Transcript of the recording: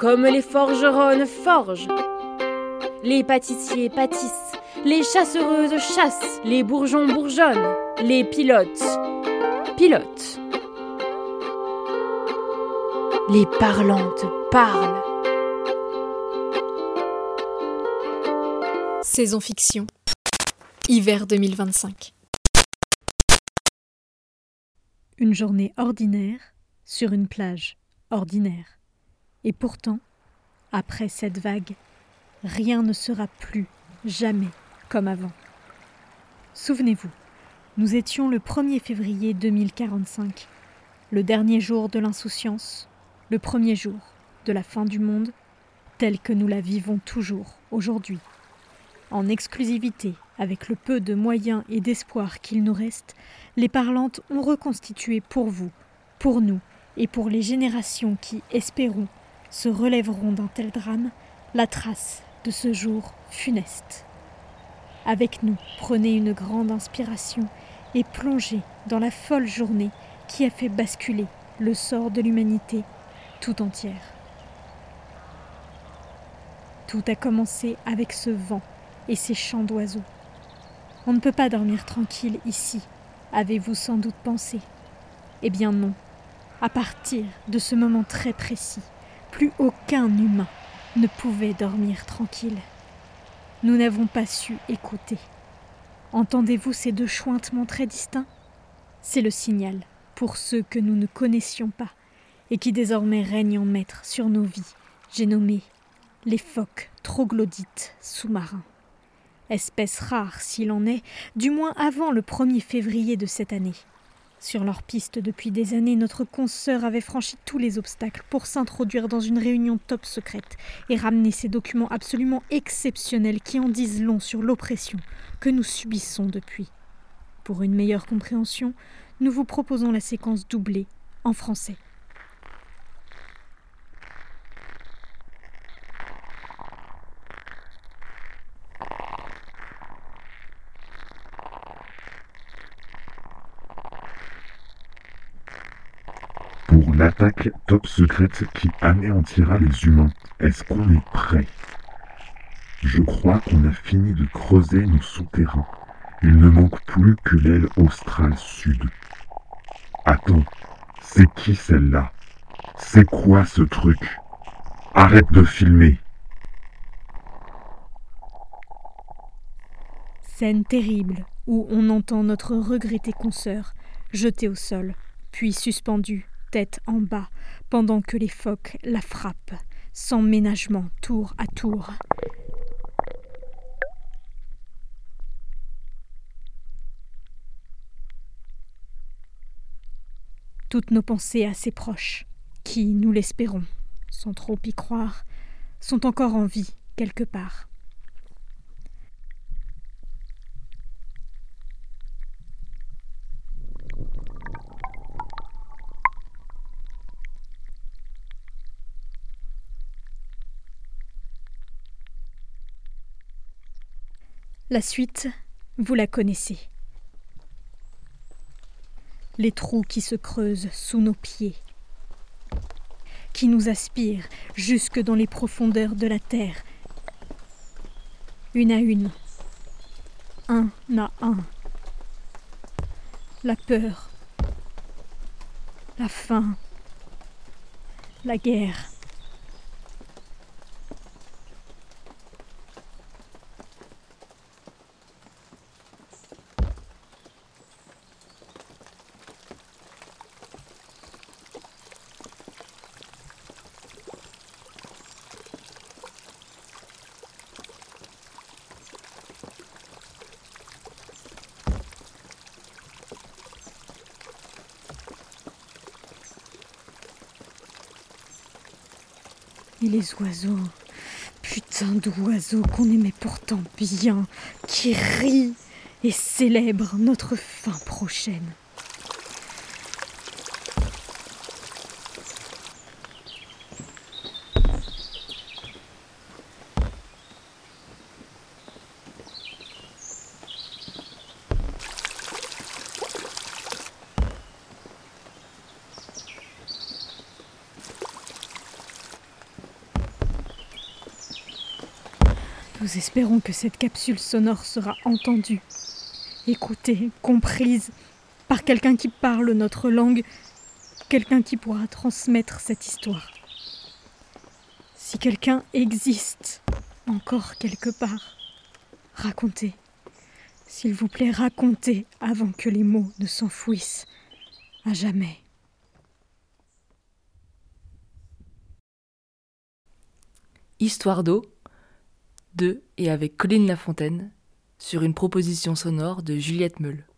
comme les forgeronnes forgent. Les pâtissiers pâtissent, les chasseuses chassent, les bourgeons bourgeonnent, les pilotes pilotent. Les parlantes parlent. Saison fiction, hiver 2025. Une journée ordinaire sur une plage ordinaire. Et pourtant, après cette vague, rien ne sera plus jamais comme avant. Souvenez-vous, nous étions le 1er février 2045, le dernier jour de l'insouciance, le premier jour de la fin du monde, tel que nous la vivons toujours aujourd'hui. En exclusivité, avec le peu de moyens et d'espoir qu'il nous reste, les Parlantes ont reconstitué pour vous, pour nous et pour les générations qui, espérons, se relèveront d'un tel drame, la trace de ce jour funeste. Avec nous, prenez une grande inspiration et plongez dans la folle journée qui a fait basculer le sort de l'humanité tout entière. Tout a commencé avec ce vent et ces chants d'oiseaux. On ne peut pas dormir tranquille ici, avez-vous sans doute pensé. Eh bien non, à partir de ce moment très précis, plus aucun humain ne pouvait dormir tranquille. Nous n'avons pas su écouter. Entendez-vous ces deux chuintements très distincts ? C'est le signal pour ceux que nous ne connaissions pas et qui désormais règnent en maître sur nos vies. J'ai nommé les phoques troglodytes sous-marins. Espèce rare s'il en est, du moins avant le 1er février de cette année. Sur leur piste depuis des années, notre consoeur avait franchi tous les obstacles pour s'introduire dans une réunion top secrète et ramener ces documents absolument exceptionnels qui en disent long sur l'oppression que nous subissons depuis. Pour une meilleure compréhension, nous vous proposons la séquence doublée en français. Pour l'attaque top secrète qui anéantira les humains, est-ce qu'on est prêt ? Je crois qu'on a fini de creuser nos souterrains. Il ne manque plus que l'aile australe sud. Attends, c'est qui celle-là ? C'est quoi ce truc ? Arrête de filmer ! Scène terrible où on entend notre regretté consoeur jeté au sol, puis suspendu, tête en bas, pendant que les phoques la frappent, sans ménagement, tour à tour. Toutes nos pensées assez proches, qui, nous l'espérons, sans trop y croire, sont encore en vie quelque part. La suite, vous la connaissez. Les trous qui se creusent sous nos pieds, qui nous aspirent jusque dans les profondeurs de la terre, une à une, un à un. La peur, la faim, la guerre. Et les oiseaux, putain d'oiseaux qu'on aimait pourtant bien, qui rient et célèbrent notre fin prochaine. Nous espérons que cette capsule sonore sera entendue, écoutée, comprise par quelqu'un qui parle notre langue, quelqu'un qui pourra transmettre cette histoire. Si quelqu'un existe encore quelque part, racontez. S'il vous plaît, racontez avant que les mots ne s'enfouissent à jamais. Histoire d'eau, de et avec Colline Lafontaine, sur une proposition sonore de Juliette Meul.